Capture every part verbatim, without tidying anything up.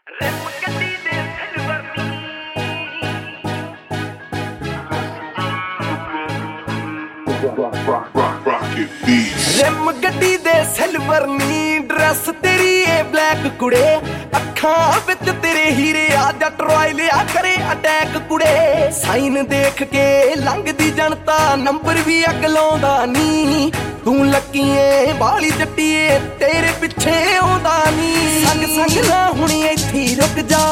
rim ਗੱਡੀ ਦੇ silver ਨੀ ਡਰੈਸ ਤੇਰੀ ਏ ਬਲੈਕ ਕੁੜੇ ਅੱਖਾਂ ਵਿੱਚ ਤੇਰੇ ਹੀਰੇ ਆ ਜੱਟ ਰੋਇ ਲਿਆ ਕਰੇ ਅਟੈਕ ਕੁੜੇ ਸਾਈਨ ਦੇਖ ਕੇ ਲੰਘਦੀ ਜਨਤਾ ਨੰਬਰ ਵੀ ਅੱਗ ਲਾਉਂਦਾ ਨੀ ਤੂੰ ਲੱਕੀਏ ਬਾਲੀ ਜੱਟੀਏ ਤੇਰੇ ਪਿੱਛੇ ਆਉਂਦਾ ਨੀ ਸੰਗ ਸੰਗ ਨਾ ਹੁਣੀ ਇੱਥੇ ਰੁਕ ਜਾ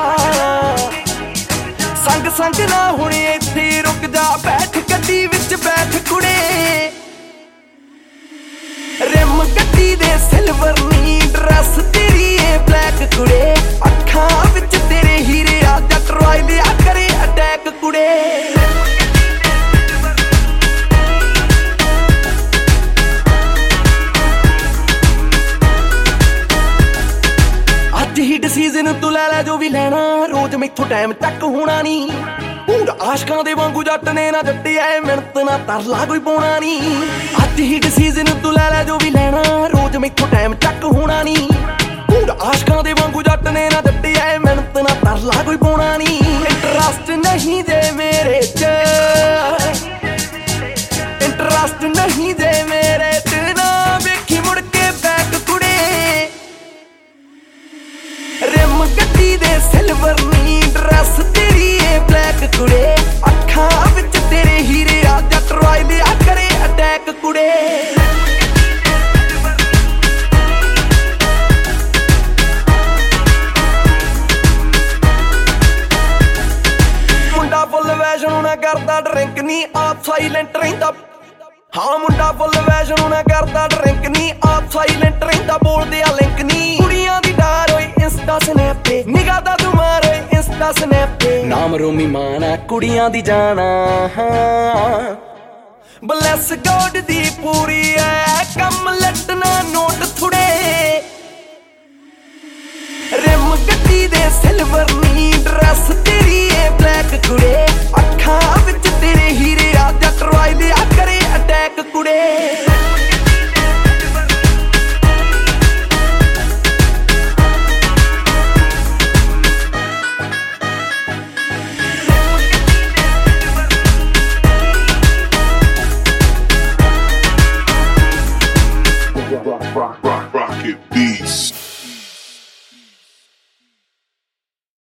ਸੰਗ ਸੰਗ ਨਾ ਹੁਣੀ ਇੱਥੇ ਰੁਕ ਜਾ ਬੈਠ ਗੱਡੀ ਵਿੱਚ ਬੈਠ ਕੁੜੇ ਰਿਮ ਗੱਡੀ ਦੇ ਸਿਲਵਰ ਨੀ ਡਰੈਸ ਤੇਰੀ ਏ ਬਲੈਕ ਕੁੜੇ ਅੱਖਾਂ ਵਿੱਚ ਤੇਰੇ ਹੀਰੇ ਆ ਜੱਟ ਰੋਇ ਲਿਆ ਕਰੇ ਅਟੈਕ ਕੁੜੇ ਅੱਜ ਹੀ ਡਿਸੀਜ਼ਨ ਤੂੰ ਲੈ ਲੈ ਜੋ ਵੀ ਲੈਣਾ ਰੋਜ਼ ਮੈਥੋਂ ਟਾਈਮ ਤੱਕ ਹੋਣਾ ਨੀ ਪੂਰਾ ਆਸ਼ਕਾਂ ਦੇ ਵਾਂਗੂ ਜੱਟ ਨੇ ਨਾ ਜੱਟਿਆ ਮਿਹਨਤ ਨਾ ਤਰਲਾ ਕੋਈ ਪਾਉਣਾ ਨੀ ਅੱਜ ਹੀ ਡਿਸੀਜ਼ਨ ਤੂੰ ਲੈ ਲੈ ਜੋ ਵੀ ਲੈਣਾ ਰੋਜ਼ ਮੈਥੋਂ ਟਾਈਮ ਤੱਕ ਹੋਣਾ ਨੀ ਪੂਰਾ ਆਸ਼ਕਾਂ ਦੇ ਵਾਂਗੂ ਜੱਟ ਨੇ ਨਾ ਜੱਟਿਆ ਮਿਹਨਤ ਨਾ ਤਰਲਾ ਕੋਈ ਪਾਉਣਾ ਨੀ ਇੰਟਰਸਟ ਨਹੀਂ ਜੇ ਮੇਰੇ ਚ ਇੰਟਰਸਟ ਨਹੀਂ ਜੇ ਮੇਰੇ ਚ ਨਾ ਵੇਖੀ ਮੁੜ ਕੇ ਬੈਕ ਕੁੜੇ ਰਿਮ ਗੱਡੀ ਦੇ ਸਿਲਵਰ ਨੀ ਡਰੈਸ ਤੇਰੀ ਏ ਬਲੈਕ ਕੁੜੇ ਅੱਖਾਂ ਵਿੱਚ ਤੇਰੇ ਹੀਰੇ ਆ ਜੱਟ ਰੋਇ ਲਿਆ ਕਰੇ ਅਟੈਕ ਕੁੜੇ ਮੁੰਡਾ ਫੁੱਲ ਵੈਸ਼ਨ ਨਾ ਕਰਦਾ ਡਰਿੰਕ ਨੀ ਆਪ ਸਾਈਲੈਂਟ ਰਹਿੰਦਾ ਹਾਂ ਮੁੰਡਾ ਫੁੱਲ ਵੈਸ਼ਨ ਨਾ ਕਰਦਾ ਡਰਿੰਕ ਨੀ ਆਪ ਸਾਈਲੈਂਟ ਰਹਿੰਦਾ ਬੋਲਦੇ ਆ ਲਿੰਕ ਨੀ ਕੁੜੀਆਂ ਦੀ ਡਾਰ ਹੋਈ ਇੰਸਟਾ ਸਨੈਪ ਤੇ ਨਿਗਾਹ ਦਾ ਤੁਮਾਰ ਹੋਈ ਇੰਸਟਾ ਸਨੈਪ ਤੇ ਨਾਮ ਰੋਮੀ ਮਾਨਾ ਕੁੜੀਆਂ ਦੀ ਜਾਣਾ ਬਲੈਸ ਗੋਡ ਦੀ ਪੂਰੀ ਐ ਕੰਮ